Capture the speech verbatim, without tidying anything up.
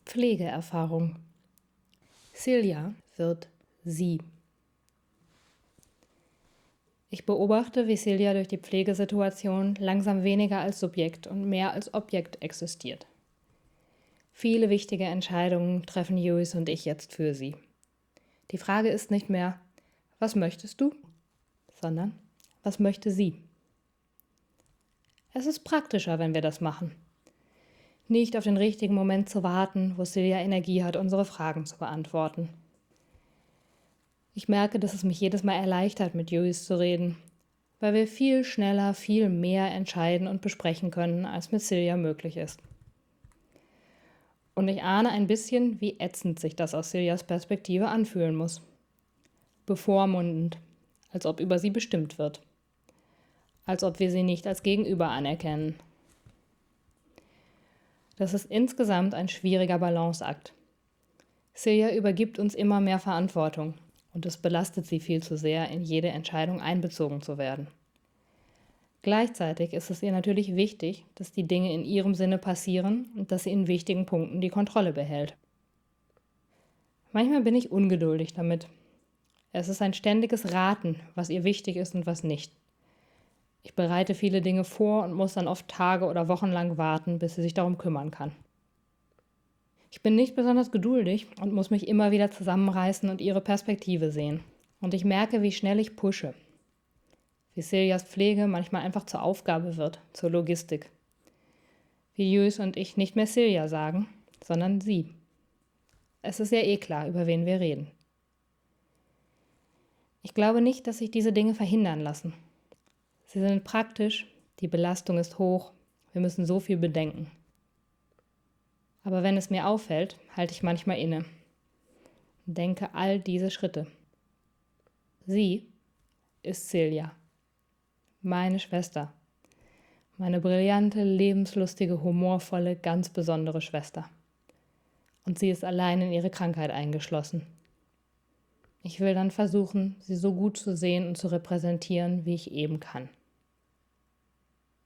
Pflegeerfahrung. Celia wird sie. Ich beobachte, wie Celia durch die Pflegesituation langsam weniger als Subjekt und mehr als Objekt existiert. Viele wichtige Entscheidungen treffen Lewis und ich jetzt für sie. Die Frage ist nicht mehr, was möchtest du, sondern was möchte sie? Es ist praktischer, wenn wir das machen. Nicht auf den richtigen Moment zu warten, wo Celia Energie hat, unsere Fragen zu beantworten. Ich merke, dass es mich jedes Mal erleichtert, mit Lewis zu reden, weil wir viel schneller, viel mehr entscheiden und besprechen können, als mit Celia möglich ist. Und ich ahne ein bisschen, wie ätzend sich das aus Celias Perspektive anfühlen muss. Bevormundend, als ob über sie bestimmt wird. Als ob wir sie nicht als Gegenüber anerkennen. Das ist insgesamt ein schwieriger Balanceakt. Celia übergibt uns immer mehr Verantwortung und es belastet sie viel zu sehr, in jede Entscheidung einbezogen zu werden. Gleichzeitig ist es ihr natürlich wichtig, dass die Dinge in ihrem Sinne passieren und dass sie in wichtigen Punkten die Kontrolle behält. Manchmal bin ich ungeduldig damit. Es ist ein ständiges Raten, was ihr wichtig ist und was nicht. Ich bereite viele Dinge vor und muss dann oft Tage oder Wochen lang warten, bis sie sich darum kümmern kann. Ich bin nicht besonders geduldig und muss mich immer wieder zusammenreißen und ihre Perspektive sehen. Und ich merke, wie schnell ich pushe. Wie Celias Pflege manchmal einfach zur Aufgabe wird, zur Logistik. Wie Lewis und ich nicht mehr Celia sagen, sondern sie. Es ist ja eh klar, über wen wir reden. Ich glaube nicht, dass sich diese Dinge verhindern lassen. Sie sind praktisch, die Belastung ist hoch, wir müssen so viel bedenken. Aber wenn es mir auffällt, halte ich manchmal inne und denke all diese Schritte. Sie ist Celia, meine Schwester, meine brillante, lebenslustige, humorvolle, ganz besondere Schwester. Und sie ist allein in ihre Krankheit eingeschlossen. Ich will dann versuchen, sie so gut zu sehen und zu repräsentieren, wie ich eben kann.